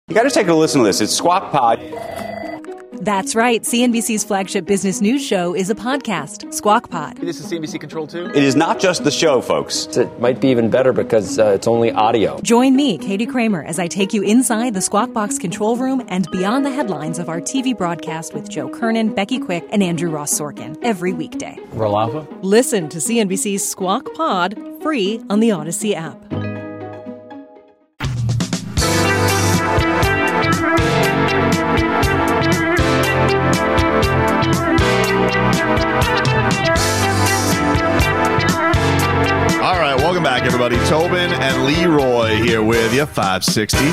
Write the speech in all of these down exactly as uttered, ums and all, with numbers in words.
You got to take a listen to this. It's Squawk Pod. That's right. C N B C's flagship business news show is a podcast, Squawk Pod. This is C N B C Control two. It is not just the show, folks. It might be even better because uh, it's only audio. Join me, Katie Kramer, as I take you inside the Squawk Box control room and beyond the headlines of our T V broadcast with Joe Kernan, Becky Quick, and Andrew Ross Sorkin every weekday. Roll Alpha. Listen to C N B C's Squawk Pod free on the Odyssey app. All right, welcome back, everybody. Tobin and Leroy here with you, five sixty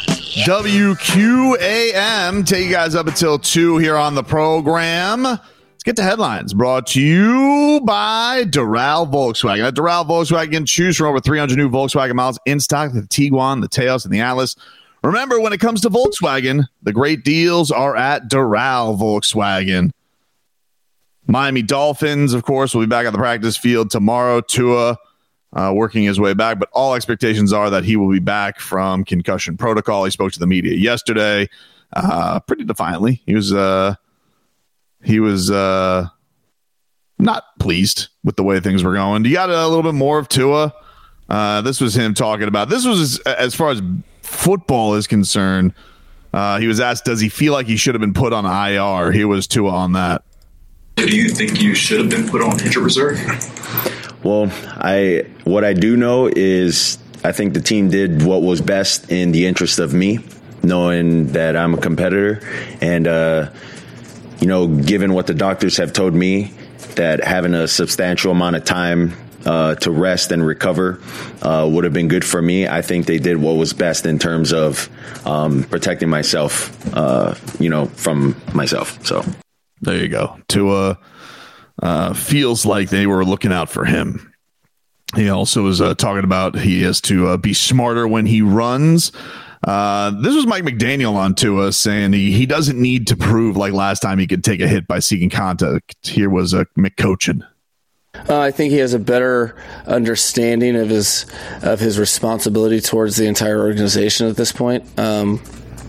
W Q A M. Take you guys up until two here on the program. Let's get to headlines brought to you by Doral Volkswagen. At Doral Volkswagen, choose from over three hundred new Volkswagen models in stock, the Tiguan, the Taos, and the Atlas. Remember, when it comes to Volkswagen, the great deals are at Doral Volkswagen. Miami Dolphins, of course, will be back on the practice field tomorrow. Tua uh, working his way back, but all expectations are that he will be back from concussion protocol. He spoke to the media yesterday uh, pretty defiantly. He was uh, he was uh, not pleased with the way things were going. You got a little bit more of Tua. Uh, this was him talking about. This was as far as football is concerned. Uh, he was asked, does he feel like he should have been put on I R? Here was Tua on that. Do you think you should have been put on injured reserve? Well, I what I do know is I think the team did what was best in the interest of me, knowing that I'm a competitor. And, uh, you know, given what the doctors have told me, that having a substantial amount of time uh, to rest and recover uh, would have been good for me. I think they did what was best in terms of um, protecting myself, uh, you know, from myself. So. There you go. Tua uh, feels like they were looking out for him. He also was uh, talking about he has to uh, be smarter when he runs. Uh, this was Mike McDaniel on Tua saying he, he doesn't need to prove like last time he could take a hit by seeking contact. Here was uh, McCochin. Uh, I think he has a better understanding of his of his responsibility towards the entire organization at this point. Um,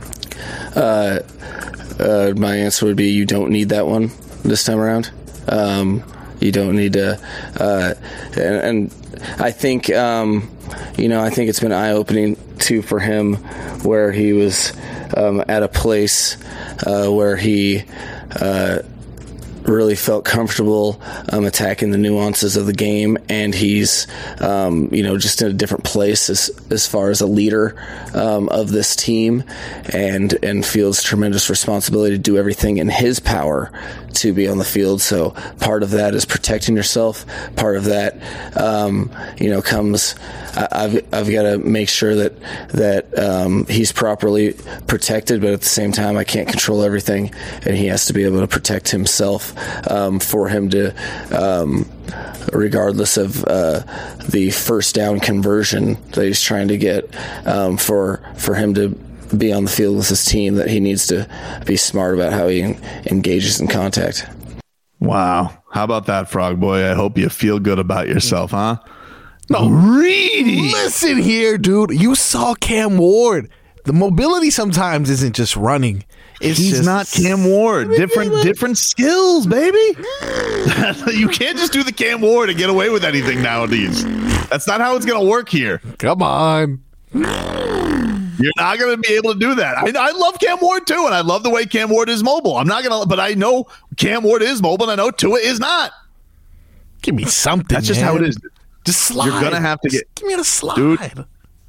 uh, Uh, my answer would be you don't need that one this time around. Um, you don't need to, uh, and, and I think, um, you know, I think it's been eye-opening too for him, where he was um, at a place uh, where he uh, really felt comfortable um, attacking the nuances of the game, and he's um, you know just in a different place as as far as a leader um, of this team, and and feels tremendous responsibility to do everything in his power to be on the field. So part of that is protecting yourself. Part of that um, you know comes I've I've got to make sure that that um, he's properly protected, but at the same time I can't control everything, and he has to be able to protect himself. Um, for him to, um, regardless of uh, the first down conversion that he's trying to get, um, for for him to be on the field with his team, that he needs to be smart about how he en- engages in contact. Wow. How about that, Frog Boy? I hope you feel good about yourself, huh? No, really? Listen here, dude. You saw Cam Ward. The mobility sometimes isn't just running. It's He's just, not Cam Ward. Different different skills, baby. You can't just do the Cam Ward and get away with anything nowadays. That's not how it's going to work here. Come on. You're not going to be able to do that. I, I love Cam Ward, too, and I love the way Cam Ward is mobile. I'm not going to, but I know Cam Ward is mobile, and I know Tua is not. Give me something, That's just man. how it is. Just slide. You're going to have to just get... Give me a slide. Dude,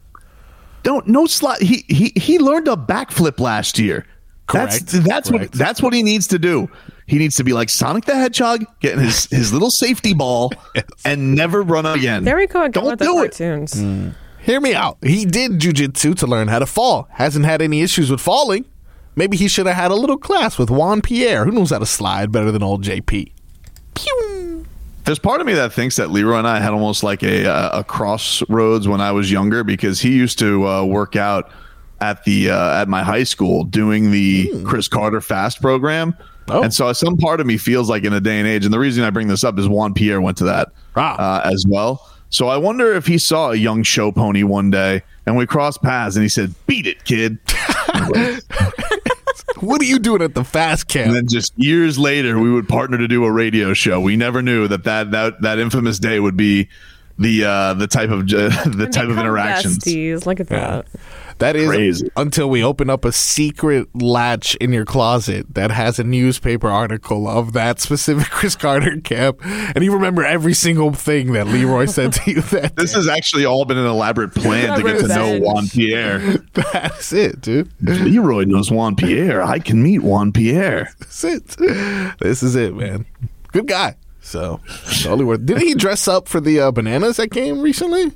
don't, no slide. He, he, he learned a backflip last year. Correct. That's that's Correct. what that's what he needs to do. He needs to be like Sonic the Hedgehog, getting his, his little safety ball, yes. and never run again. There we go. Don't do it. Cartoons. Mm. Hear me out. He did jujitsu to learn how to fall. Hasn't had any issues with falling. Maybe he should have had a little class with Juan Pierre, who knows how to slide better than old J P. Pew. There's part of me that thinks that Leroy and I had almost like a a crossroads when I was younger, because he used to uh, work out at the uh, at my high school doing the mm. Chris Carter Fast program. Oh. And so some part of me feels like in a day and age, and the reason I bring this up is Juan Pierre went to that ah. uh, as well. So I wonder if he saw a young show pony one day and we crossed paths and he said, "Beat it, kid." place. What are you doing at the fast camp? And then just years later, we would partner to do a radio show. We never knew that that that, that infamous day would be the uh, the type of uh, the type of interactions. Besties. Look at Yeah. that. That is Crazy. until we open up a secret latch in your closet that has a newspaper article of that specific Chris Carter camp, and you remember every single thing that Leroy said to you that This day. has actually all been an elaborate plan to get to know Revenge. Juan Pierre. That's it, dude. Leroy knows Juan Pierre. I can meet Juan Pierre. That's it. This is it, man. Good guy. So, totally worth. Didn't he dress up for the uh, Bananas that game recently?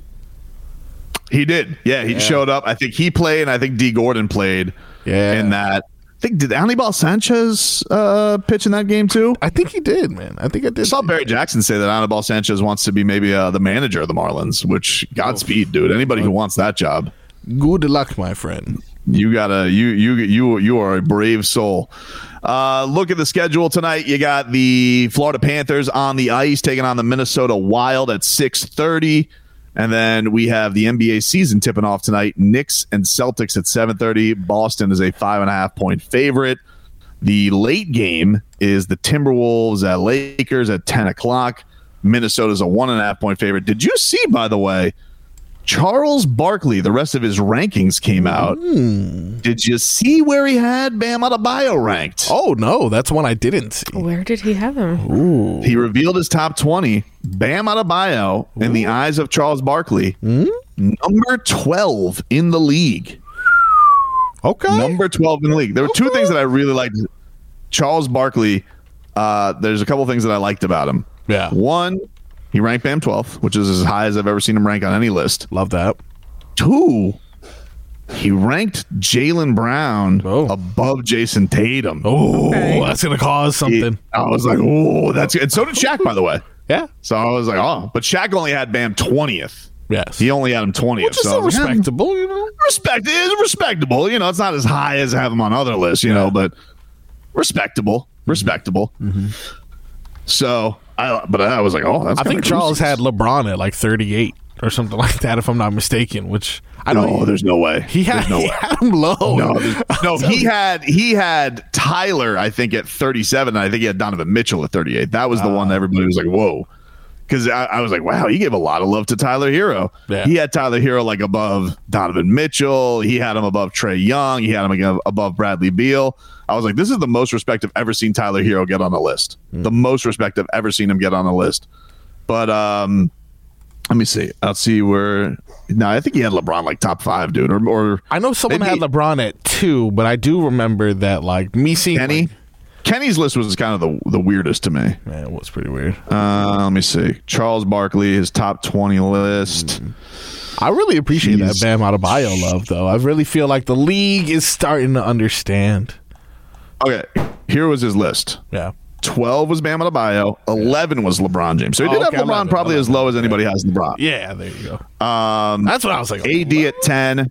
He did. Yeah, he Yeah. showed up. I think he played, and I think D. Gordon played Yeah. in that. I think, did Anibal Sanchez uh, pitch in that game too? I think he did, man. I think I I did. saw Barry Jackson say that Anibal Sanchez wants to be maybe uh, the manager of the Marlins, which Godspeed, dude. Anybody who wants that job, Good luck, my friend. you gotta you you you you are a brave soul. Uh, look at the schedule tonight. You got the Florida Panthers on the ice taking on the Minnesota Wild at six thirty. And then we have the N B A season tipping off tonight. Knicks and Celtics at seven thirty. Boston is a five and a half point favorite. The late game is the Timberwolves at Lakers at ten o'clock. Minnesota's a one and a half point favorite. Did you see, by the way, Charles Barkley, the rest of his rankings came out. Hmm. Did you see where he had Bam Adebayo ranked? Oh, no. That's one I didn't see. Where did he have him? He revealed his top twenty. Bam Adebayo, in the eyes of Charles Barkley, Hmm? number twelve in the league. Okay. Number twelve in the league. There were two things that I really liked. Charles Barkley, uh, there's a couple things that I liked about him. Yeah. One, he ranked Bam twelfth, which is as high as I've ever seen him rank on any list. Love that. Two, he ranked Jaylen Brown Oh. above Jason Tatum. Oh, Okay. that's going to cause He- something. I was like, oh, that's good. And so did Shaq, by the way. Yeah. So I was like, oh, but Shaq only had Bam twentieth. Yes. He only had him twentieth. Which is so still I was like, eh, respectable, you know? respect it is respectable. You know, it's not as high as I have him on other lists, you know, but respectable, respectable. Mm-hmm. So I, but I was like, oh, that's I kinda think Charles crazy. had LeBron at like thirty-eight or something like that, if I'm not mistaken, which I don't No, there's no way. He had, There's no he way. had him low. No, there's- no, he had he had Tyler, I think, at thirty-seven, and I think he had Donovan Mitchell at thirty-eight. That was the one that everybody was like, whoa. Because I, I was like, wow, he gave a lot of love to Tyler Hero. Yeah. He had Tyler Hero like above Donovan Mitchell. He had him above Trae Young. He had him ag- above Bradley Beal. I was like, this is the most respect I've ever seen Tyler Hero get on a list. Hmm. The most respect I've ever seen him get on a list. But um, let me see. I'll see where. No, I think he had LeBron like top five, dude. Or, or I know someone maybe- had LeBron at two, but I do remember that, like, me seeing Kenny. like, Kenny's list was kind of the the weirdest to me. man, it was pretty weird. Uh, let me see. Charles Barkley, his top twenty list. I really appreciate Jeez. that Bam Adebayo love, though. I really feel like the league is starting to understand. Okay, here was his list. Yeah. twelve was Bam Adebayo. eleven was LeBron James. So he Oh, did okay, have LeBron eleven, probably as eleven. low as anybody has LeBron. Yeah, there you go. Um, That's what I was like. A D at ten.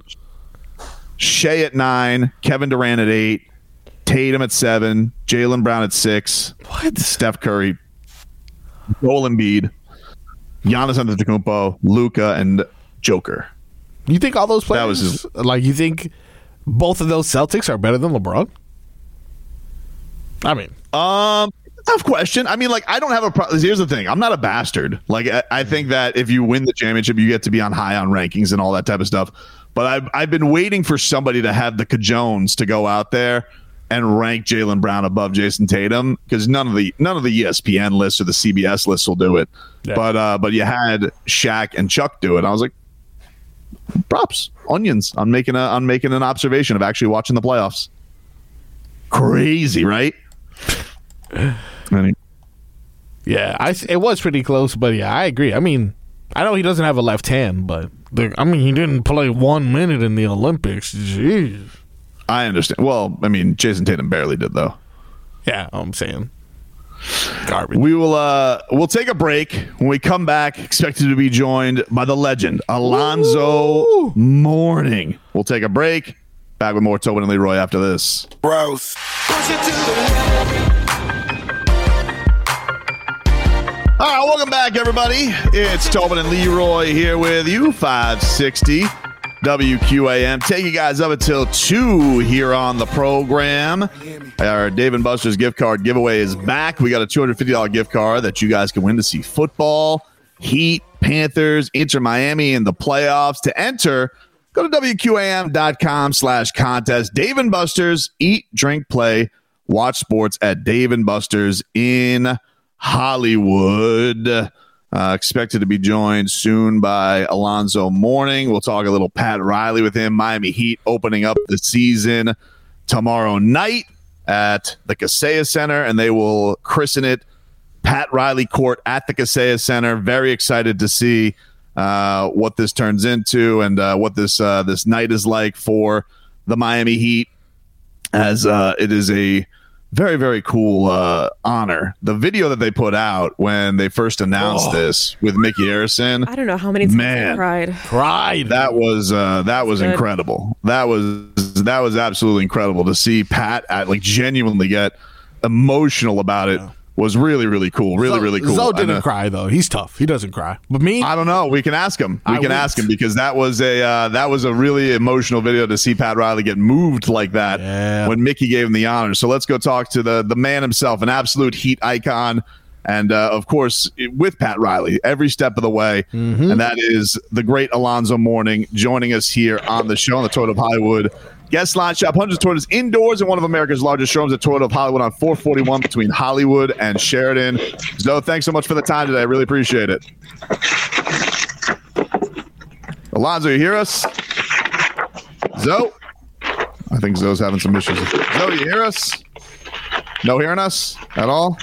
Shea at nine. Kevin Durant at eight. Tatum at seven. Jaylen Brown at six. What? Steph Curry. Joel Embiid. Giannis Antetokounmpo. Luka and Joker. You think all those players, That was his- like, you think both of those Celtics are better than LeBron? I mean, Um, tough question. I mean, like, I don't have a problem. Here's the thing. I'm not a bastard. Like, I, I think that if you win the championship, you get to be on high on rankings and all that type of stuff. But I've, I've been waiting for somebody to have the cajones to go out there and rank Jaylen Brown above Jason Tatum, because none of the none of the E S P N lists or the C B S lists will do it. Yeah. But uh, but you had Shaq and Chuck do it. I was like, props, onions on making a on making an observation of actually watching the playoffs. Crazy, right? Anyway. yeah, I, it was pretty close, but yeah, I agree. I mean, I know he doesn't have a left hand, but the, I mean, he didn't play one minute in the Olympics. Jeez. I understand. Well, I mean, Jason Tatum barely did, though. Yeah, I'm saying garbage. We will uh we'll take a break. When we come back, expected to be joined by the legend, Alonzo Woo! Mourning. We'll take a break. Back with more Tobin and Leroy after this. Gross. All right, welcome back, everybody. It's Tobin and Leroy here with you, five sixty W Q A M. Take you guys up until two here on the program. Our Dave and Buster's gift card giveaway is back. We got a two hundred fifty dollars gift card that you guys can win to see football, Heat, Panthers, Inter Miami in the playoffs. To enter, go to W Q A M dot com slash contest. Dave and Buster's, eat, drink, play, watch sports at Dave and Buster's in Hollywood. Uh, expected to be joined soon by Alonzo Mourning. We'll talk a little Pat Riley with him. Miami Heat opening up the season tomorrow night at the Kaseya Center, and they will christen it Pat Riley Court at the Kaseya Center. Very excited to see uh, what this turns into and uh, what this uh, this night is like for the Miami Heat, as uh, it is a very, very cool uh, honor. The video that they put out when they first announced oh. this with Mickey Harrison. I don't know how many times man, I cried. Cried. That was uh, that was Good. incredible. That was that was absolutely incredible to see Pat at, like genuinely get emotional about it. Was really, really cool. Really, Zo, really cool. Zo didn't cry though. He's tough. He doesn't cry. But me, I don't know. We can ask him. We I can wouldn't. ask him because that was a uh, that was a really emotional video to see Pat Riley get moved like that yeah. when Mickey gave him the honor. So let's go talk to the the man himself, an absolute Heat icon, and uh, of course with Pat Riley every step of the way. Mm-hmm. And that is the great Alonzo Mourning joining us here on the show on the Toyota of Hollywood Guest Line. Shop hundreds of Toyotas indoors in one of America's largest showrooms at Toyota of Hollywood on four forty-one between Hollywood and Sheridan. Zoe, thanks so much for the time today. I really appreciate it. Alonzo, you hear us? Zoe? I think Zoe's having some issues. Zoe, you hear us? No hearing us at all?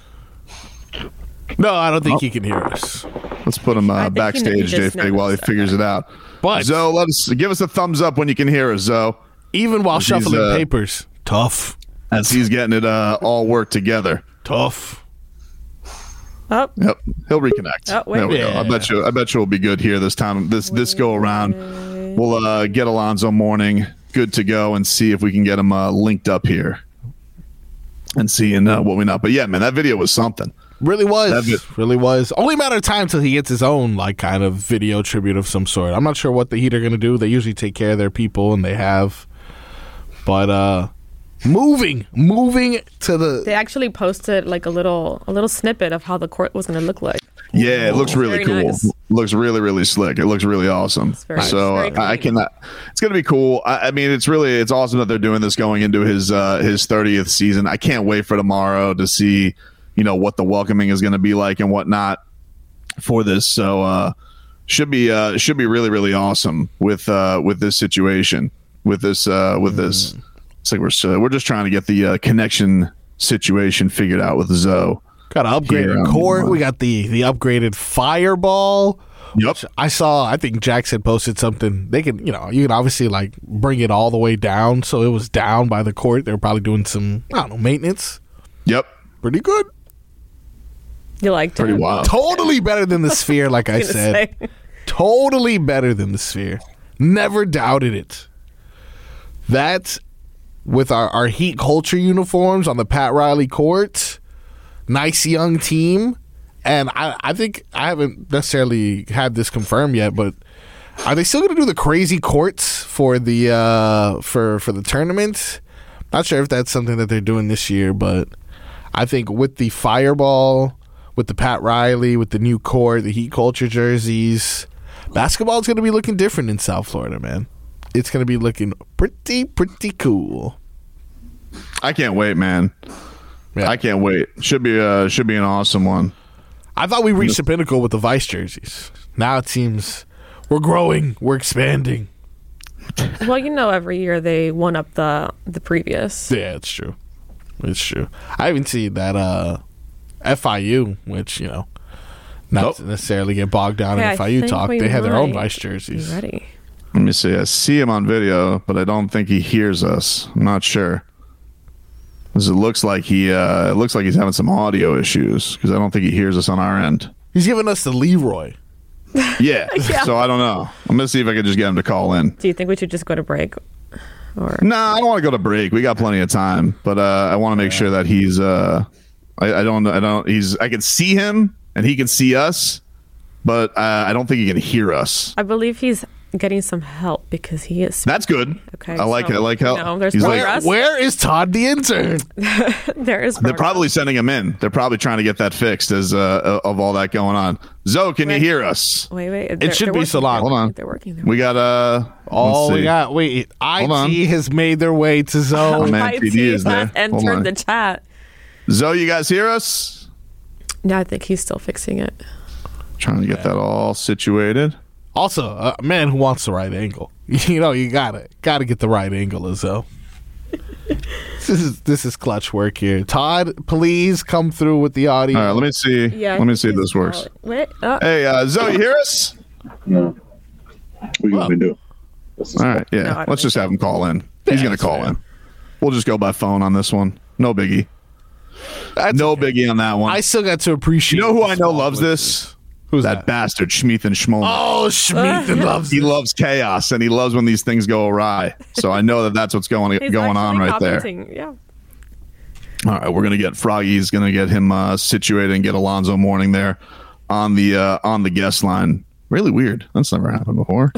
No, I don't think Oh. he can hear us. Let's put him uh, think he backstage, just J Fig, while he noticed figures it out. But Zoe, let us give us a thumbs up when you can hear us, Zoe. even while He's, shuffling uh, papers, tough, As he's getting it uh, all worked together. tough. Oh, Yep, he'll reconnect. Oh, wait. there we go. I Yeah. bet you. I bet you will be good here this time. This this go around, we'll uh, get Alonzo Mourning good to go and see if we can get him uh, linked up here and seeing uh, what we know. But yeah, man, that video was something. Really was. That bit- Really was. Only a matter of time till he gets his own like kind of video tribute of some sort. I'm not sure what the Heat are going to do. They usually take care of their people, and they have. But uh, moving, moving to the. they actually posted like a little a little snippet of how the court was going to look like. Yeah, it looks really Very cool. nice. Looks really, really slick. It looks really awesome. very- so it's very uh, I clean. cannot. It's gonna be cool. I, I mean, it's really it's awesome that they're doing this going into his uh, his thirtieth season. I can't wait for tomorrow to see, you know, what the welcoming is going to be like and whatnot for this. So uh, should be uh, should be really, really awesome with uh, with this situation with this uh, with this. It's like we're uh, we're just trying to get the uh, connection situation figured out with Zoe. Got an Here upgraded on court. the- We got the the upgraded fireball. Yep. I saw. I think Jackson posted something. They can, you know, you can obviously like bring it all the way down, so it was down by the court. They were probably doing some, I don't know, maintenance. Yep. Pretty good. You liked Pretty it. wild. Totally better than the Sphere, like I I was gonna said. say. Totally better than the Sphere. Never doubted it. That with our, our Heat culture uniforms on the Pat Riley court, nice young team. And I, I think I haven't necessarily had this confirmed yet, but are they still going to do the crazy courts for the uh, for for the tournament? Not sure if that's something that they're doing this year, but I think with the fireball, with the Pat Riley, with the new court, the Heat culture jerseys, basketball is going to be looking different in South Florida, man. It's going to be looking pretty, pretty cool. I can't wait, man. Yeah. I can't wait. Should be uh should be an awesome one. I thought we reached the pinnacle with the Vice jerseys. Now it seems we're growing, we're expanding. Well, you know, every year they one up the the previous. Yeah, it's true. It's true. I even see that uh, F I U, which, you know, not Nope. to necessarily get bogged down Hey, in I F I U think talk. we They have their own might Vice be jerseys. ready. Let me see. I see him on video, but I don't think he hears us. I'm not sure. 'Cause it looks like he uh, it looks like he's having some audio issues because I don't think he hears us on our end. He's giving us the Leroy. Yeah. So I don't know. I'm gonna see if I can just get him to call in. Do you think we should just go to break? Or No, I don't want to go to break. We got plenty of time, but uh, I want to make sure that he's. Uh, I, I don't. I don't. He's. I can see him, and he can see us, but uh, I don't think he can hear us. I believe he's getting some help because he is. That's good. Okay, I like so, it. I like help. You know, there's He's like, progress. Where is Todd the intern? there is. They're progress. probably sending him in. They're probably trying to get that fixed as uh, of all that going on. Zoe, can Wait. you hear us? Wait, wait. It should be Solana. Hold on. They're working. They're We got uh. Oh, let's we see. got wait. Hold on. I T has made their way to Oh, Zoe. man, T D is there. Hold entered on. the chat. Zoe, you guys hear us? No, I think he's still fixing it. Trying to get that all situated. Also, a man who wants the right angle. You know, you gotta gotta get the right angle, Izzo. this is this is clutch work here. Todd, please come through with the audio. All right, let me see. Yeah. let me see if this works. Wait. Oh. Hey, uh, Zoe, you hear us? No. What you want me to do? All right, yeah. No, I don't Let's just have him call in. He's Yeah, going to call that's in. We'll just go by phone on this one. No biggie. That's no okay. biggie on that one. I still got to appreciate. you know who I know small loves glitches. this? Who's that, that? bastard Schmeeth and Schmollman. Oh, Schmeethan loves He it. loves chaos, and he loves when these things go awry. So I know that that's what's going He's going on actually right there. commenting. Yeah. All right, we're gonna get Froggy's gonna get him uh, situated and get Alonzo Mourning there on the uh, on the guest line. Really weird. That's never happened before.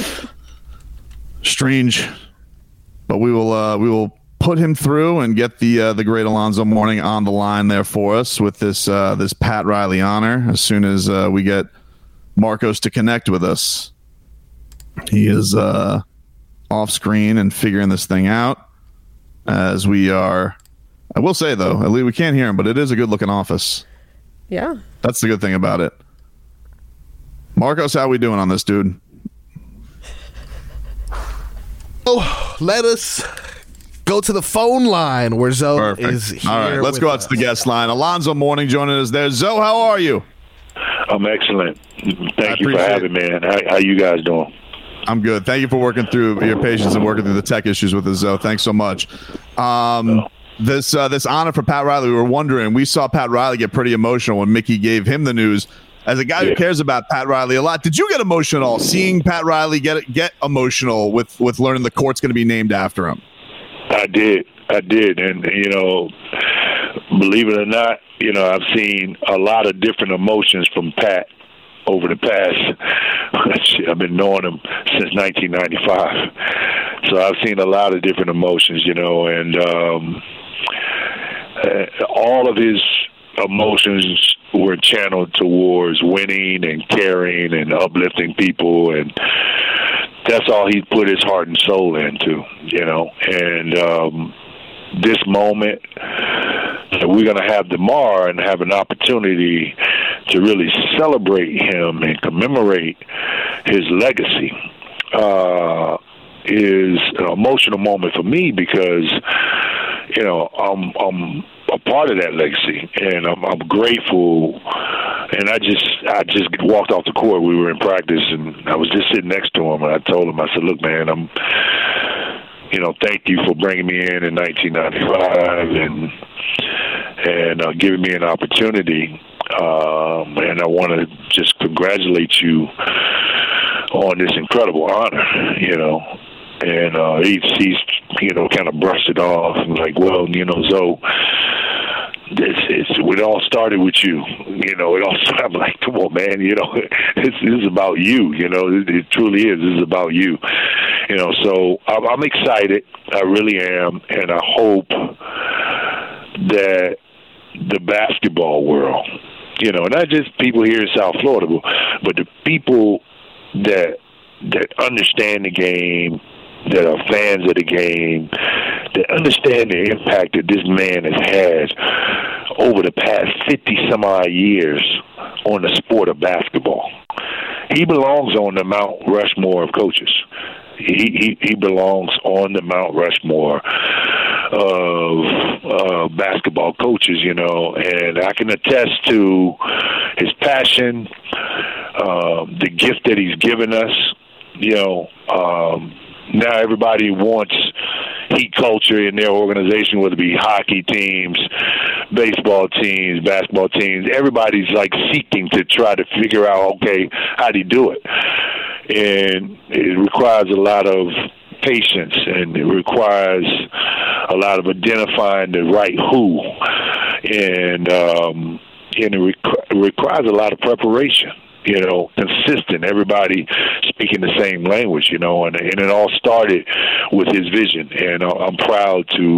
Strange, but we will uh, we will put him through and get the uh, the great Alonzo Mourning on the line there for us with this uh, this Pat Riley honor as soon as uh, we get Marcos to connect with us. He is uh, off screen and figuring this thing out as we are. I will say though, at least we can't hear him, but it is a good looking office. Yeah. That's the good thing about it. Marcos, how we doing on this, dude? Oh, let us go to the phone line where Zoe Perfect. is here. All right, let's with go out us. to the guest line. Alonzo Mourning joining us there. Zoe, how are you? I'm excellent. Thank I you for appreciate having me, man. How, how you guys doing? I'm good. Thank you for working through your patience and working through the tech issues with us, Zoe. Thanks so much. Um, this uh, this honor for Pat Riley, we were wondering, we saw Pat Riley get pretty emotional when Mickey gave him the news. As a guy Yeah. who cares about Pat Riley a lot, did you get emotional at all seeing Pat Riley get get emotional with, with learning the court's going to be named after him? I did. I did. And, you know, believe it or not, you know, I've seen a lot of different emotions from Pat over the past. Shit, I've been knowing him since nineteen ninety-five. So I've seen a lot of different emotions, you know, and um, uh, all of his emotions were channeled towards winning and caring and uplifting people, and that's all he put his heart and soul into, you know. And um, this moment that we're going to have tomorrow and have an opportunity to really celebrate him and commemorate his legacy uh, is an emotional moment for me because, you know, I'm, I'm a part of that legacy, and I'm, I'm grateful. And I just, I just walked off the court. We were in practice, and I was just sitting next to him, and I told him, I said, "Look, man, I'm, you know, thank you for bringing me in in nineteen ninety-five and and uh, giving me an opportunity. Um, and I want to just congratulate you on this incredible honor, you know." And uh, he's, he's, you know, kind of brushed it off and like, well, you know, Zoe, this, it's, it all started with you. You know, it all started, I'm like, come on, man, you know, it's, this is about you, you know, it, it truly is. This is about you. You know, so I'm, I'm excited. I really am. And I hope that the basketball world, you know, not just people here in South Florida, but the people that that understand the game, that are fans of the game, that understand the impact that this man has had over the past fifty some odd years on the sport of basketball. He belongs on the Mount Rushmore of coaches. He he, he belongs on the Mount Rushmore of uh, basketball coaches, you know, and I can attest to his passion, uh, the gift that he's given us, you know. Um, now everybody wants heat culture in their organization, whether it be hockey teams, baseball teams, basketball teams. Everybody's like seeking to try to figure out, okay, how do you do it? And it requires a lot of patience, and it requires a lot of identifying the right who, and um, and it requ- requires a lot of preparation. you know, consistent, everybody speaking the same language, you know, and, and it all started with his vision. And I'm proud to,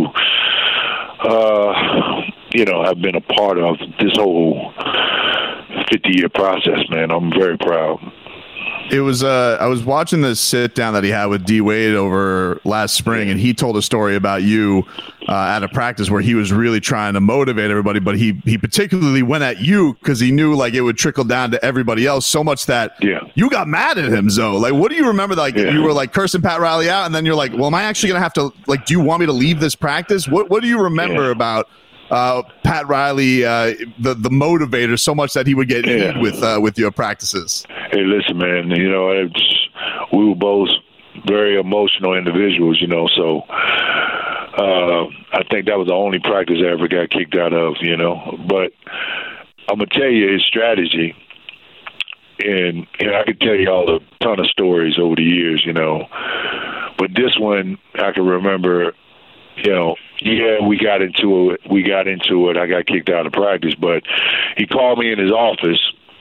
uh, you know, have been a part of this whole fifty-year process, man. I'm very proud. It was uh, I was watching this sit down that he had with D Wade over last spring, and he told a story about you uh, at a practice where he was really trying to motivate everybody, but he he particularly went at you because he knew like it would trickle down to everybody else so much that yeah. you got mad at him. Zoe, like, what do you remember? Like yeah. you were like cursing Pat Riley out, and then you're like, well, am I actually gonna have to like? Do you want me to leave this practice? What What do you remember yeah. about? Uh, Pat Riley, uh, the the motivator, so much that he would get yeah. heat with uh, with your practices. Hey, listen, man. You know, it's, we were both very emotional individuals. You know, so uh, I think that was the only practice I ever got kicked out of. You know, but I'm gonna tell you his strategy, and and I could tell you all a ton of stories over the years. You know, but this one I can remember. You know, yeah, we got into it. We got into it. I got kicked out of practice, but he called me in his office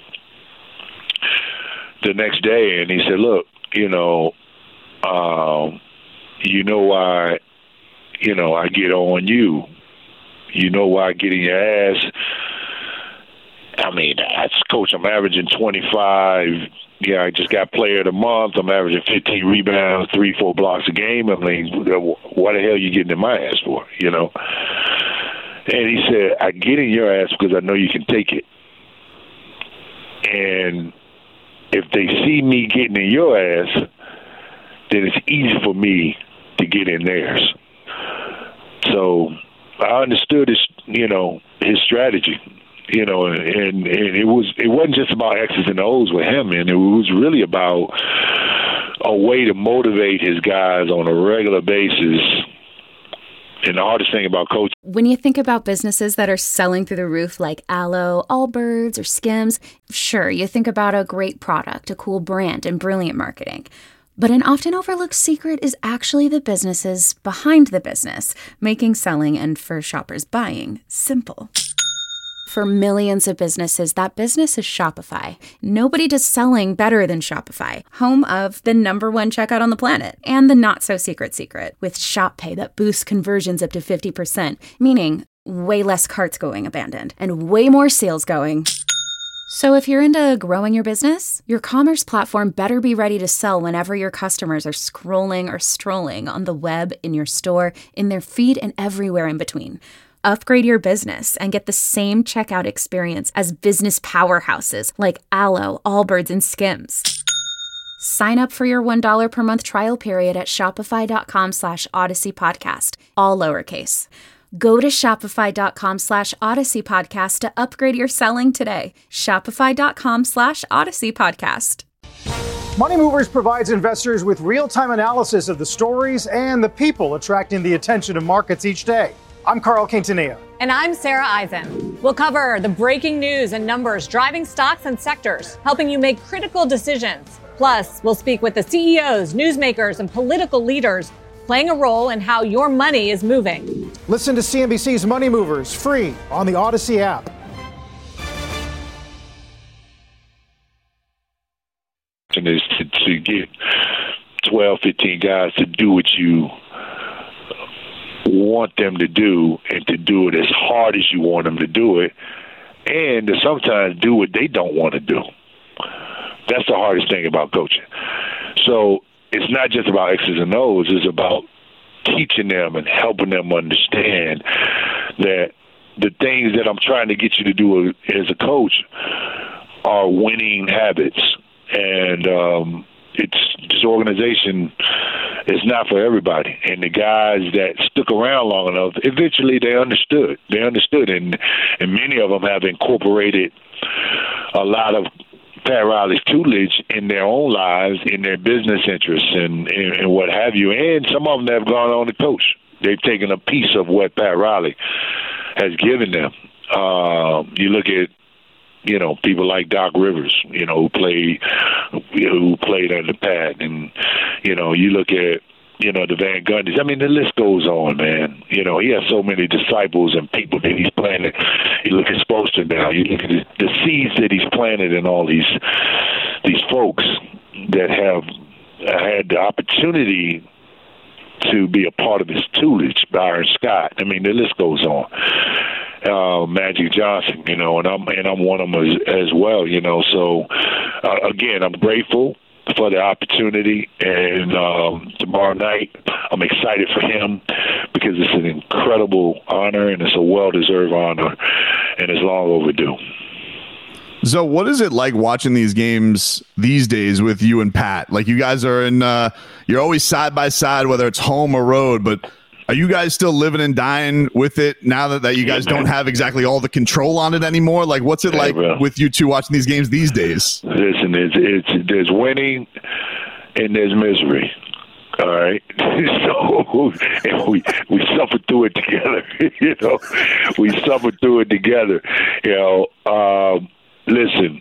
the next day, and he said, "Look, you know, um, you know why, you know, I get on you. You know why I get in your ass. I mean, that's coach. I'm averaging twenty-five." Yeah, I just got player of the month. I'm averaging fifteen rebounds, three, four blocks a game. I mean, what the hell are you getting in my ass for, you know? And he said, I get in your ass because I know you can take it. And if they see me getting in your ass, then it's easy for me to get in theirs. So I understood his, you know, his strategy. You know, and, and it was it wasn't just about X's and O's with him, and it was really about a way to motivate his guys on a regular basis. And the hardest thing about coaching. When you think about businesses that are selling through the roof like Aloe, Allbirds, or Skims, sure, you think about a great product, a cool brand, and brilliant marketing. But an often overlooked secret is actually the businesses behind the business, making selling and for shoppers buying simple. For millions of businesses, that business is Shopify. Nobody does selling better than Shopify, home of the number one checkout on the planet and the not-so-secret secret with Shop Pay that boosts conversions up to fifty percent, meaning way less carts going abandoned and way more sales going. So if you're into growing your business, your commerce platform better be ready to sell whenever your customers are scrolling or strolling on the web, in your store, in their feed, and everywhere in between. Upgrade your business and get the same checkout experience as business powerhouses like Aloe, Allbirds, and Skims. Sign up for your one dollar per month trial period at shopify.com slash Odyssey Podcast, all lowercase. Go to shopify.com slash Odyssey Podcast to upgrade your selling today. Shopify.com slash Odyssey Podcast. Money Movers provides investors with real-time analysis of the stories and the people attracting the attention of markets each day. I'm Carl Quintanilla. And I'm Sarah Eisen. We'll cover the breaking news and numbers driving stocks and sectors, helping you make critical decisions. Plus, we'll speak with the C E Os, newsmakers, and political leaders playing a role in how your money is moving. Listen to C N B C's Money Movers free on the Odyssey app. Is to, to get twelve, fifteen guys to do what you want them to do and to do it as hard as you want them to do it, and to sometimes do what they don't want to do. That's the hardest thing about coaching. So it's not just about X's and O's. It's about teaching them and helping them understand that the things that I'm trying to get you to do as a coach are winning habits. And um, it's this organization is not for everybody. And the guys that stuck around long enough, eventually they understood. They understood, and and many of them have incorporated a lot of Pat Riley's tutelage in their own lives, in their business interests, and, and, and what have you. And some of them have gone on to coach. They've taken a piece of what Pat Riley has given them. Uh, you look at, you know, people like Doc Rivers, you know, who played who played under Pat, and you know, you look at you know, the Van Gundys. I mean, the list goes on, man. You know, he has so many disciples and people that he's planted. You look at Spoelstra now. You look at the, the seeds that he's planted in all these these folks that have had the opportunity to be a part of his tutelage. Byron Scott. I mean, the list goes on. Uh, Magic Johnson, you know, and I'm and I'm one of them as, as well, you know. So uh, again, I'm grateful for the opportunity, and um, tomorrow night I'm excited for him because it's an incredible honor and it's a well-deserved honor, and it's long overdue. So what is it like watching these games these days with you and Pat? Like, you guys are in, uh, you're always side by side, whether it's home or road, but are you guys still living and dying with it now that, that you guys yeah, don't have exactly all the control on it anymore? Like, what's it hey, like bro. with you two watching these games these days? Listen, it's, it's there's winning and there's misery. All right, so and we we suffer through it together. You know, we suffer through it together. You know, um, listen,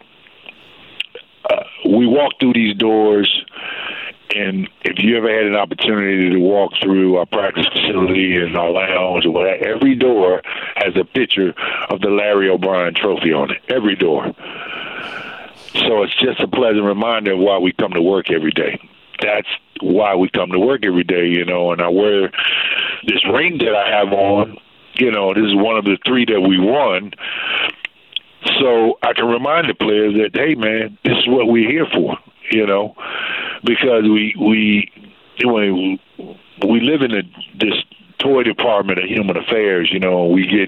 uh, we walk through these doors. And if you ever had an opportunity to walk through our practice facility and our lounge or whatever, every door has a picture of the Larry O'Brien trophy on it. Every door. So it's just a pleasant reminder of why we come to work every day. That's why we come to work every day, you know, and I wear this ring that I have on. You know, this is one of the three that we won. So I can remind the players that, hey, man, this is what we're here for, you know. Because we we we we live in a, this toy department of human affairs, you know, we get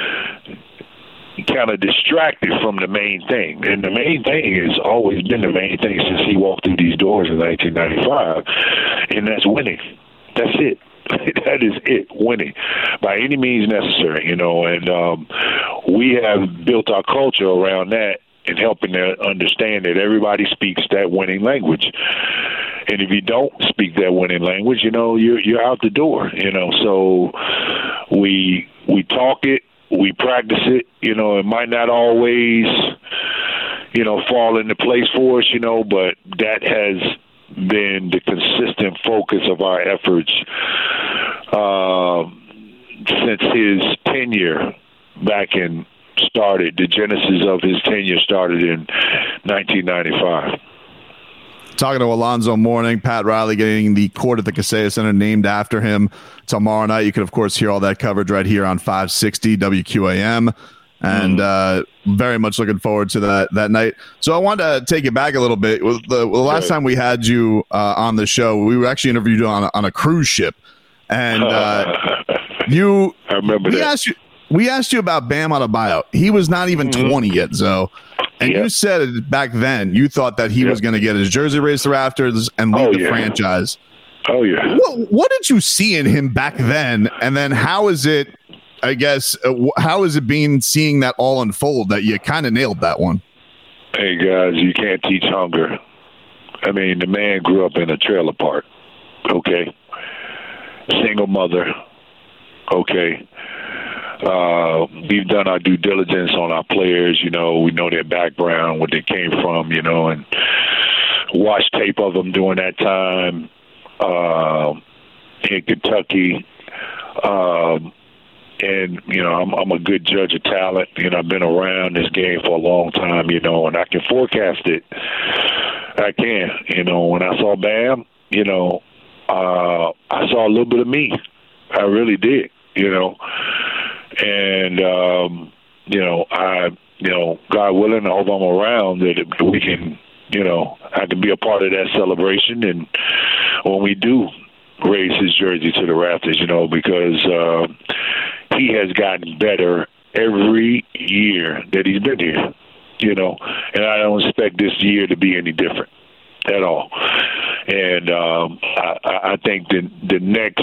kind of distracted from the main thing. And the main thing has always been the main thing since he walked through these doors in nineteen ninety-five, and that's winning. That's it. That is it, winning by any means necessary, you know. And um, we have built our culture around that, and helping them understand that everybody speaks that winning language. And if you don't speak that winning language, you know, you're you're out the door, you know. So we we talk it, we practice it, you know. It might not always, you know, fall into place for us, you know, but that has been the consistent focus of our efforts uh, since his tenure back in started, the genesis of his tenure started in nineteen ninety-five. Talking to Alonzo Mourning, Pat Riley getting the court at the Kaseya Center named after him tomorrow night. You can, of course, hear all that coverage right here on five sixty W Q A M. And uh, very much looking forward to that that night. So I wanted to take it back a little bit. The, the last time we had you uh, on the show, we were actually interviewed on a, on a cruise ship. And uh, you, I remember we that. Asked you, we asked you about Bam Adebayo. He was not even mm-hmm. twenty yet, Zoe. And yep. you said back then you thought that he yep. was going to get his jersey raised to rafters and lead oh, the yeah. franchise. Oh, yeah. What, what did you see in him back then? And then how is it, I guess, uh, how is it being seeing that all unfold that you kind of nailed that one? Hey, guys, you can't teach hunger. I mean, the man grew up in a trailer park, okay? Single mother, okay? Uh, we've done our due diligence on our players, you know, we know their background, where they came from, you know, and watched tape of them during that time uh, in Kentucky. Um, and, you know, I'm, I'm a good judge of talent. You know, I've been around this game for a long time, you know, and I can forecast it. I can, you know, when I saw Bam, you know, uh, I saw a little bit of me. I really did, you know. And, um, you know, I, you know, God willing, I hope I'm around that we can, you know, I can be a part of that celebration. And when we do raise his jersey to the rafters, you know, because uh, he has gotten better every year that he's been here, you know, and I don't expect this year to be any different at all. And um, I, I think the, the next,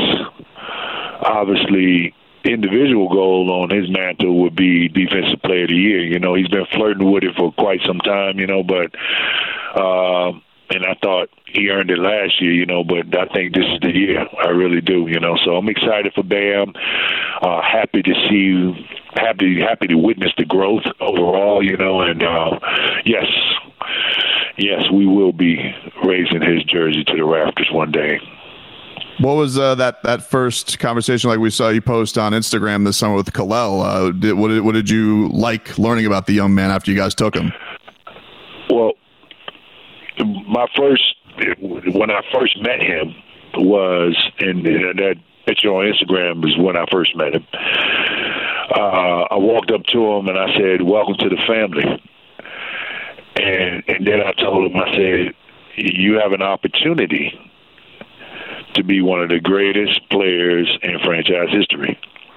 obviously, individual goal on his mantle would be Defensive Player of the Year. You know, he's been flirting with it for quite some time, you know, but uh, and I thought he earned it last year, you know, but I think this is the year. I really do, you know. So I'm excited for Bam. Uh, happy to see, happy, happy to witness the growth overall, you know, and uh, yes, yes, we will be raising his jersey to the rafters one day. What was uh, that that first conversation like we saw you post on Instagram this summer with Khalil? Uh, did, what, did, what did you like learning about the young man after you guys took him? Well, my first, when I first met him was, and that picture on Instagram is when I first met him. Uh, I walked up to him and I said, "Welcome to the family." And, and then I told him, I said, "You have an opportunity to be one of the greatest players in franchise history."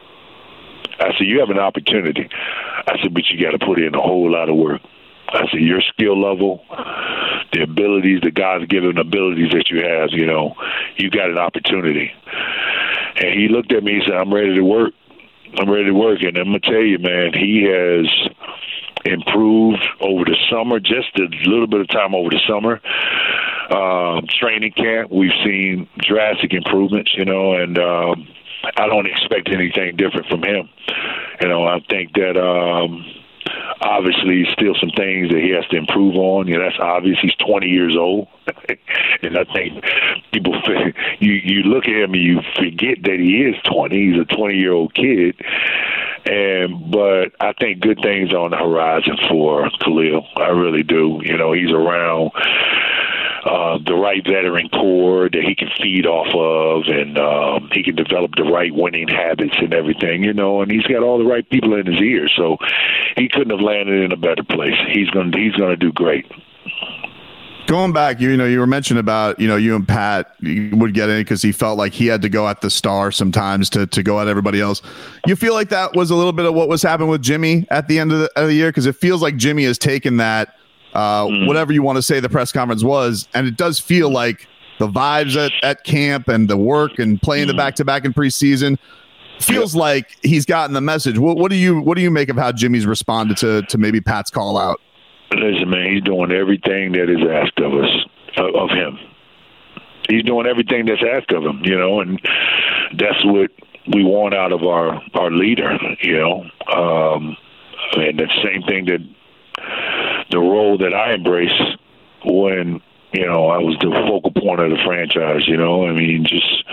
I said, "You have an opportunity." I said, "But you got to put in a whole lot of work." I said, "Your skill level, the abilities, the God's given abilities that you have, you know, you got an opportunity." And he looked at me and said, "I'm ready to work. I'm ready to work." And I'm going to tell you, man, he has improved over the summer, just a little bit of time over the summer. Um, training camp, we've seen drastic improvements, you know, and um, I don't expect anything different from him. You know, I think that um, obviously still some things that he has to improve on. You know, that's obvious. He's twenty years old. And I think people, you, you look at him and you forget that he is twenty. He's a twenty-year-old kid. And but I think good things are on the horizon for Khalil. I really do. You know, he's around uh, the right veteran core that he can feed off of, and um, he can develop the right winning habits and everything, you know, and he's got all the right people in his ear. So he couldn't have landed in a better place. He's going to, he's going to do great. Going back, you know, you were mentioning about, you know, you and Pat would get in because he felt like he had to go at the star sometimes to, to go at everybody else. You feel like that was a little bit of what was happening with Jimmy at the end of the, of the year? Because it feels like Jimmy has taken that, uh, mm. whatever you want to say the press conference was, and it does feel like the vibes at, at camp and the work and playing mm. the back-to-back in preseason feels like he's gotten the message. What, what do you what do you make of how Jimmy's responded to to maybe Pat's call out? Listen, man, he's doing everything that is asked of us, of, of him. He's doing everything that's asked of him, you know, and that's what we want out of our, our leader, you know. Um, and the same thing that the role that I embraced when, you know, I was the focal point of the franchise, you know. I mean, just,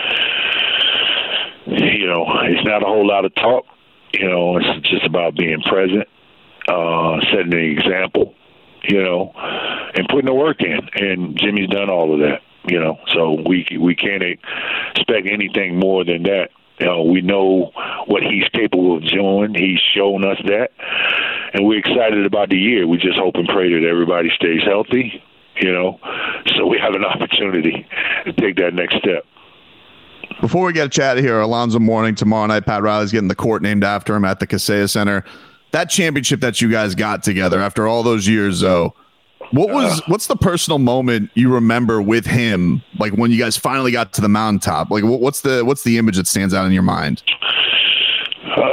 you know, it's not a whole lot of talk, you know. It's just about being present, uh, setting the example, you know, and putting the work in. And Jimmy's done all of that, you know. So we we can't expect anything more than that. You know, we know what he's capable of doing. He's shown us that. And we're excited about the year. We just hope and pray that everybody stays healthy, you know, so we have an opportunity to take that next step. Before we get a chat here, Alonzo Mourning tomorrow night, Pat Riley's getting the court named after him at the Kaseya Center. That championship that you guys got together after all those years, though, what was what's the personal moment you remember with him, like when you guys finally got to the mountaintop? Like, what's the what's the image that stands out in your mind? Uh,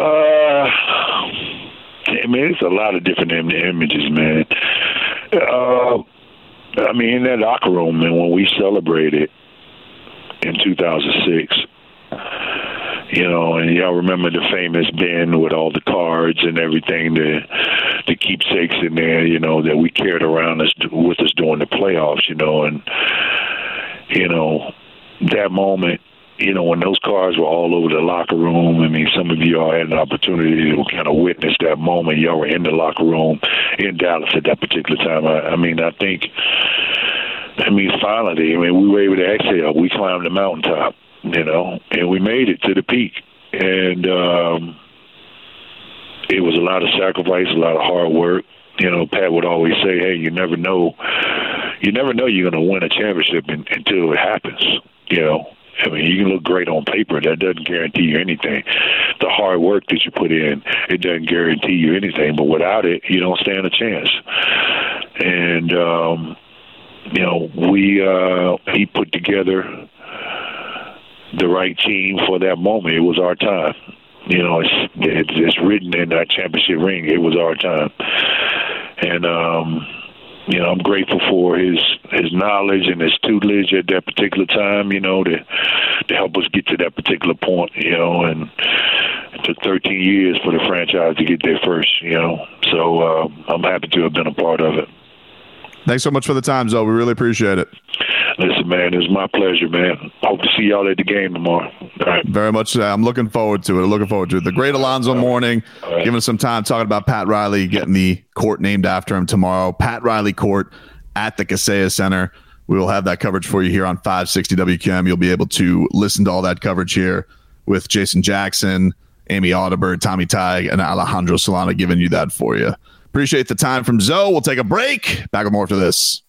I mean, it's a lot of different im- images, man. Uh, I mean, in that locker room, man, when we celebrated in two thousand six. You know, and y'all remember the famous bin with all the cards and everything, the the keepsakes in there, you know, that we carried around us with us during the playoffs, you know, and, you know, that moment, you know, when those cards were all over the locker room, I mean, some of you all had an opportunity to kind of witness that moment. Y'all were in the locker room in Dallas at that particular time. I, I mean, I think, I mean, finally, I mean, we were able to exhale. We climbed the mountaintop. You know, and we made it to the peak. And um, it was a lot of sacrifice, a lot of hard work. You know, Pat would always say, hey, you never know. You never know you're going to win a championship in, until it happens. You know, I mean, you can look great on paper. That doesn't guarantee you anything. The hard work that you put in, it doesn't guarantee you anything. But without it, you don't stand a chance. And, um, you know, we uh, he put together the right team for that moment. It was our time. You know, it's, it's it's written in that championship ring. It was our time, and um, you know, I'm grateful for his his knowledge and his tutelage at that particular time. You know, to to help us get to that particular point. You know, and it took thirteen years for the franchise to get there first. You know, so uh, I'm happy to have been a part of it. Thanks so much for the time, Zoe. We really appreciate it. Listen, man, it's my pleasure, man. Hope to see y'all at the game tomorrow. All right. Very much so. I'm looking forward to it. Looking forward to it. The great Alonzo Mourning, right. Giving us some time talking about Pat Riley, getting the court named after him tomorrow. Pat Riley Court at the Kaseya Center. We will have that coverage for you here on five sixty W Q M. You'll be able to listen to all that coverage here with Jason Jackson, Amy Audibert, Tommy Tighe, and Alejandro Solana giving you that for you. Appreciate the time from Zoe. We'll take a break. Back with more after this.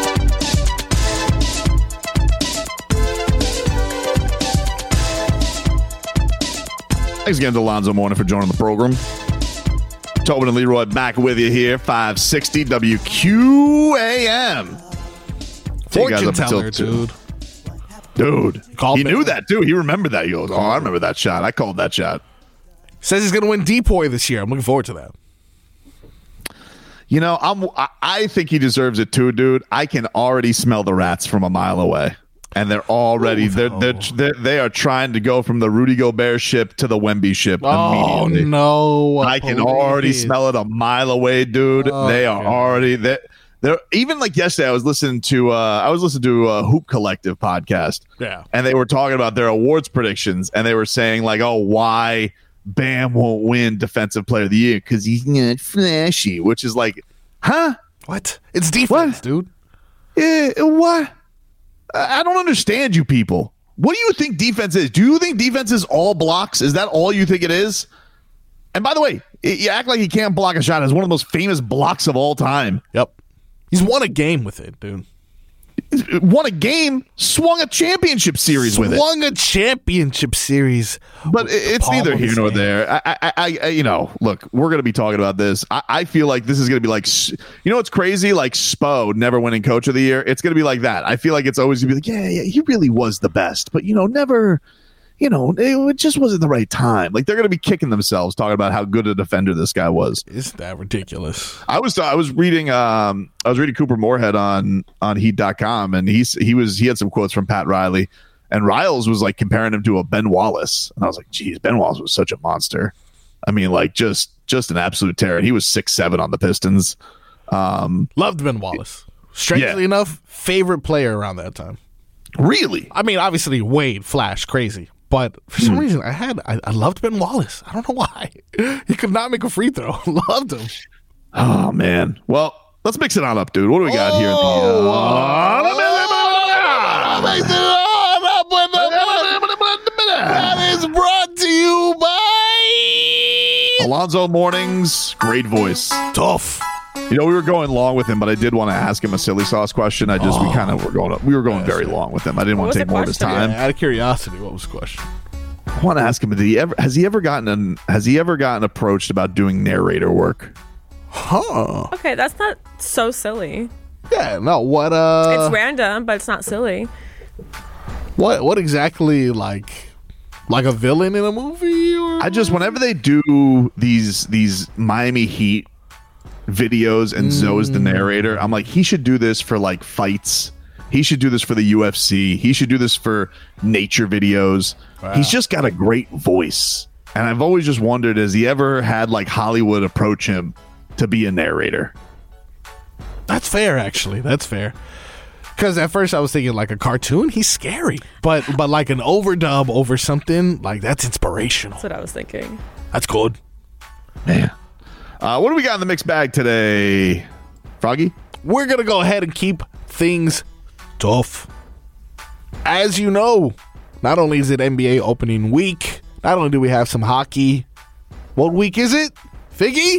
Thanks again to Alonzo Mourning for joining the program. Tobin and Leroy back with you here, five sixty W Q A M. Fortune teller, dude. Dude, he knew that, too. He remembered that. He goes, oh, I remember that shot. I called that shot. Says he's going to win Depoy this year. I'm looking forward to that. You know, I'm, I think he deserves it, too, dude. I can already smell the rats from a mile away. And they're already, Ooh, they're, no. they're, they're, they are trying to go from the Rudy Gobert ship to the Wemby ship oh, immediately. no. I can already smell it a mile away, dude. Oh, they are God. already, they're, they're, even like yesterday, I was listening to, uh, I was listening to a Hoop Collective podcast. Yeah. And they were talking about their awards predictions. And they were saying, like, oh, why Bam won't win Defensive Player of the Year? Because he's not flashy, which is like, huh? What? It's defense, what? dude. Yeah, what? I don't understand you people. What do you think defense is? Do you think defense is all blocks? Is that all you think it is? And by the way, you act like he can't block a shot. It's one of the most famous blocks of all time. Yep. He's won a game with it, dude. Won a game, swung a championship series swung with it. Swung a championship series. But it's neither here nor there. I, I, I, you know, look, we're going to be talking about this. I, I feel like this is going to be like, you know what's crazy? Like Spo never winning Coach of the Year. It's going to be like that. I feel like it's always going to be like, yeah, yeah, he really was the best. But, you know, never, you know, it just wasn't the right time. Like they're going to be kicking themselves talking about how good a defender this guy was. Isn't that ridiculous? I was I was reading um I was reading Cooper Moorhead on on Heat dot com, and he's he was he had some quotes from Pat Riley, and Riles was like comparing him to a Ben Wallace, and I was like, geez, Ben Wallace was such a monster. I mean, like just just an absolute terror. He was six seven on the Pistons. Um, Loved Ben Wallace. Strangely yeah. enough, favorite player around that time. Really? I mean, obviously Wade, Flash, crazy. But for some mm. reason, I had I, I loved Ben Wallace. I don't know why. He could not make a free throw. Loved him. Oh, man. Well, let's mix it on up, dude. What do we got oh, here? At the, uh, that is brought to you by Alonzo Mourning's great voice. Tough. You know, we were going long with him, but I did want to ask him a silly sauce question. I just, oh. we kind of were going, we were going very long with him. I didn't what want to take more of his time. Yeah, out of curiosity, what was the question? I want to ask him, did he ever, has he ever gotten, an, has he ever gotten approached about doing narrator work? Huh. Okay, that's not so silly. Yeah, no, what, uh. It's random, but it's not silly. What, what exactly, like, like a villain in a movie? Or? I just, whenever they do these, these Miami Heat videos and mm. Zoe's the narrator, I'm like, he should do this for like fights. He should do this for the U F C. He should do this for nature videos. Wow. He's just got a great voice. And I've always just wondered, has he ever had like Hollywood approach him to be a narrator? That's fair, actually. That's fair. Because at first I was thinking like a cartoon, he's scary. But but like an overdub over something, like that's inspirational. That's what I was thinking. That's good. Man. Uh, what do we got in the mixed bag today, Froggy? We're going to go ahead and keep things tough. As you know, not only is it N B A opening week, not only do we have some hockey. What week is it? Figgy?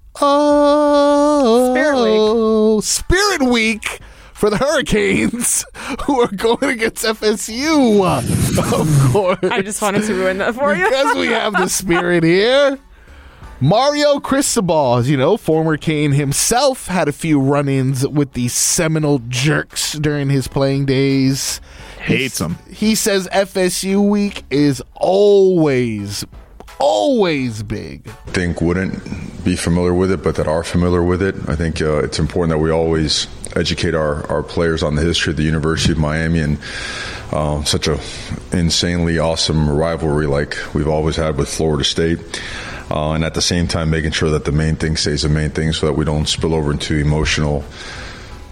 Oh, Spirit Week. Spirit Week for the Hurricanes, who are going against F S U. Of course. I just wanted to ruin that for you. Because we have the Spirit here. Mario Cristobal, as you know, former Cane himself, had a few run-ins with the Seminole Jerks during his playing days. Hates them. He says F S U week is always, always big. I think wouldn't be familiar with it, but that are familiar with it. I think uh, it's important that we always educate our, our players on the history of the University of Miami and uh, such a insanely awesome rivalry like we've always had with Florida State. Uh, and at the same time, making sure that the main thing stays the main thing so that we don't spill over into emotional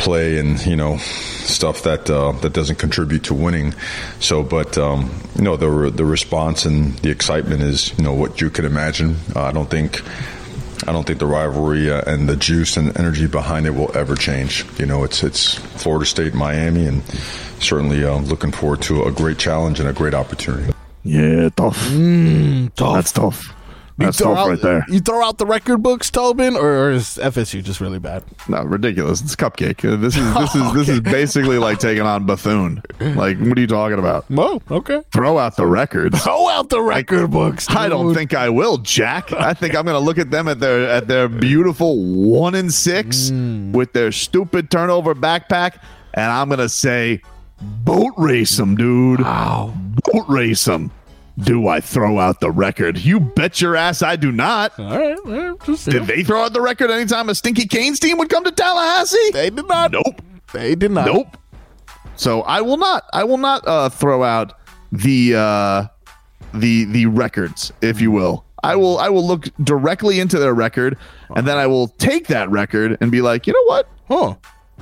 play and, you know, stuff that uh, that doesn't contribute to winning. So, but, um, you know, the the response and the excitement is, you know, what you could imagine. Uh, I don't think I don't think the rivalry uh, and the juice and energy behind it will ever change. You know, it's it's Florida State, Miami, and certainly uh, looking forward to a great challenge and a great opportunity. Yeah, tough. Mm, tough. That's tough. You That's throw tough out, right there. You throw out the record books, Tobin, or, or is F S U just really bad? No, ridiculous. It's cupcake. Uh, This is this is this is basically like taking on Bethune. Like, what are you talking about? Oh, okay. Throw out the records. Throw out the record books. I don't dude. think I will, Jack. I think I'm going to look at them at their at their beautiful one and six Mm. with their stupid turnover backpack, and I'm going to say, boat race them, dude. Wow. Boat race them. Do I throw out the record? You bet your ass I do not. All right. Well, just, Did they throw out the record anytime a Stinky Canes team would come to Tallahassee? They did not. Nope. They did not. Nope. So I will not. I will not uh, throw out the uh, the the records, if you will. I will. I will look directly into their record, and then I will take that record and be like, you know what? Huh.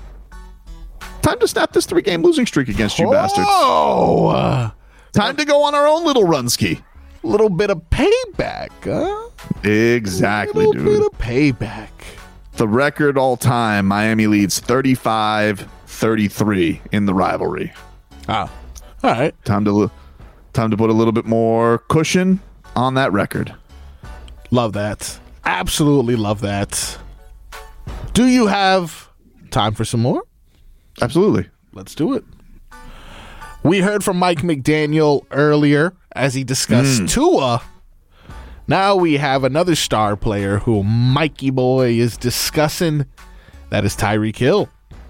Time to snap this three game losing streak against you, oh, bastards. Oh. Uh, Time to go on our own little run ski. little bit of payback, huh? Exactly, little dude. bit of payback. The record all time, Miami leads thirty-five thirty-three in the rivalry. Ah, all right. Time to time to put a little bit more cushion on that record. Love that. Absolutely love that. Do you have time for some more? Absolutely. Let's do it. We heard from Mike McDaniel earlier as he discussed mm. Tua. Now we have another star player who Mikey Boy is discussing. That is Tyreek Hill.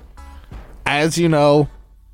As you know,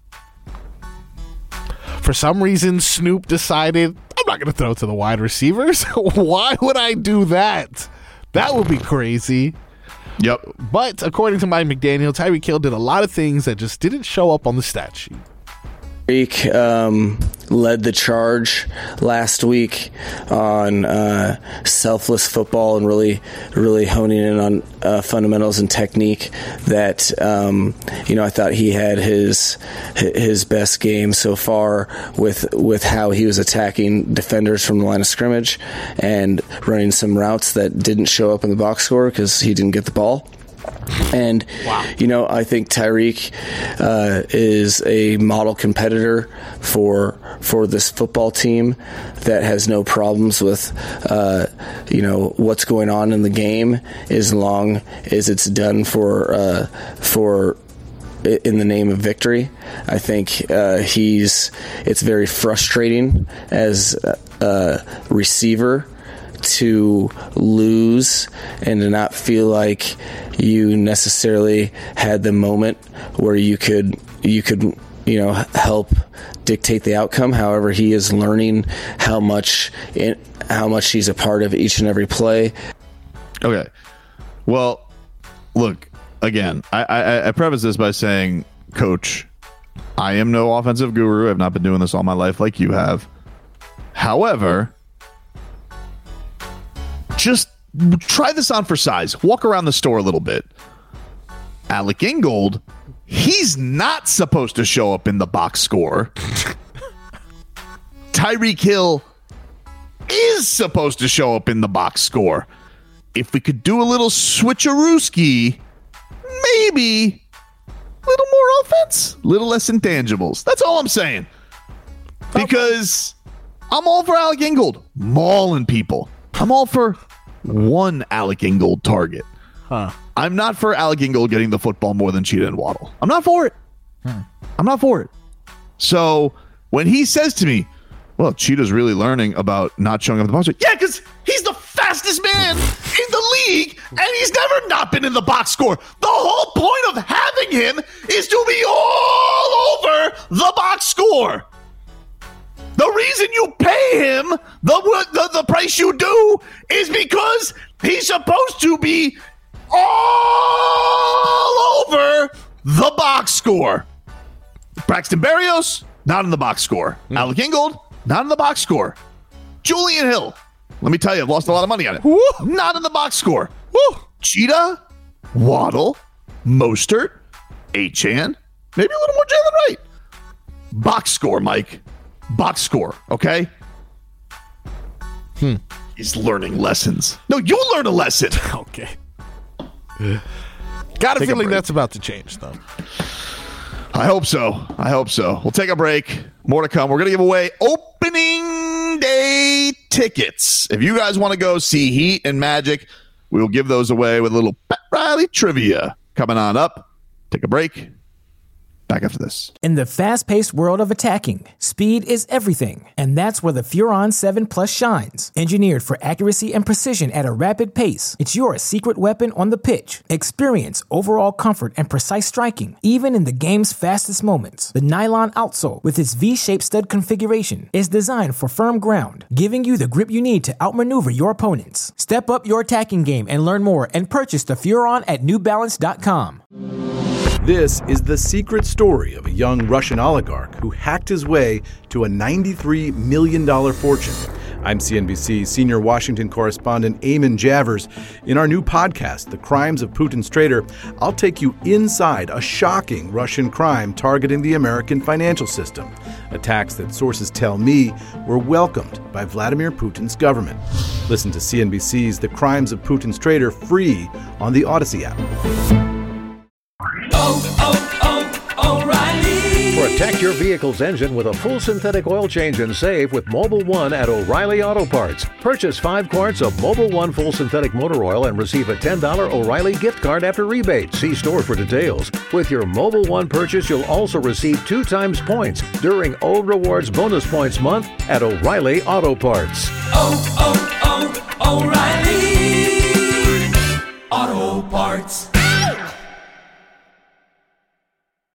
for some reason, Snoop decided, I'm not going to throw to the wide receivers. Why would I do that? That would be crazy. Yep. But according to Mike McDaniel, Tyreek Hill did a lot of things that just didn't show up on the stat sheet. Tyreek um, led the charge last week on uh, selfless football and really, really honing in on uh, fundamentals and technique. That um, you know, I thought he had his his best game so far with with how he was attacking defenders from the line of scrimmage and running some routes that didn't show up in the box score because he didn't get the ball. And, wow. you know, I think Tyreek uh, is a model competitor for for this football team that has no problems with, uh, you know, what's going on in the game as long as it's done for uh, for in the name of victory. I think uh, he's it's very frustrating as a receiver to lose and to not feel like you necessarily had the moment where you could you could you know help dictate the outcome. However, he is learning how much in, how much he's a part of each and every play. Okay, well, look again. I, I, I preface this by saying, Coach, I am no offensive guru. I've not been doing this all my life like you have. However, just try this on for size. Walk around the store a little bit. Alec Ingold, he's not supposed to show up in the box score. Tyreek Hill is supposed to show up in the box score. If we could do a little switcherooski, maybe a little more offense, a little less intangibles. That's all I'm saying. Because I'm all for Alec Ingold mauling people. I'm all for one Alec Ingold target. Huh. I'm not for Alec Ingold getting the football more than Cheetah and Waddle. I'm not for it. Hmm. I'm not for it. So when he says to me, well, Cheetah's really learning about not showing up in the box. Yeah, because he's the fastest man in the league, and he's never not been in the box score. The whole point of having him is to be all over the box score. The reason you pay him the, the the price you do is because he's supposed to be all over the box score. Braxton Berrios, not in the box score. Mm. Alec Ingold, not in the box score. Julian Hill, let me tell you, I've lost a lot of money on it. Woo. Not in the box score. Woo. Cheetah, Waddle, Mostert, Achane, maybe a little more Jalen Wright. Box score, Mike. Box score, okay? Hmm. He's learning lessons. No, you learn a lesson. Okay. Got a Take feeling a that's about to change, though. I hope so. I hope so. We'll take a break. More to come. We're going to give away opening day tickets. If you guys want to go see Heat and Magic, we'll give those away with a little Pat Riley trivia coming on up. Take a break. Back after this. In the fast-paced world of attacking, speed is everything, and that's where the Furon seven Plus shines. Engineered for accuracy and precision at a rapid pace, it's your secret weapon on the pitch. Experience overall comfort and precise striking, even in the game's fastest moments. The nylon outsole, with its V-shaped stud configuration, is designed for firm ground, giving you the grip you need to outmaneuver your opponents. Step up your attacking game and learn more and purchase the Furon at new balance dot com. This is the secret story of a young Russian oligarch who hacked his way to a ninety-three million dollars fortune. I'm C N B C senior Washington correspondent Eamon Javers. In our new podcast, The Crimes of Putin's Traitor, I'll take you inside a shocking Russian crime targeting the American financial system. Attacks that sources tell me were welcomed by Vladimir Putin's government. Listen to C N B C's The Crimes of Putin's Traitor free on the Odyssey app. Oh, oh, oh, O'Reilly. Protect your vehicle's engine with a full synthetic oil change and save with Mobil one at O'Reilly Auto Parts. Purchase five quarts of Mobil one full synthetic motor oil and receive a ten dollars O'Reilly gift card after rebate. See store for details. With your Mobil one purchase, you'll also receive two times points during O Rewards Bonus Points Month at O'Reilly Auto Parts. Oh, oh, oh, O'Reilly Auto Parts.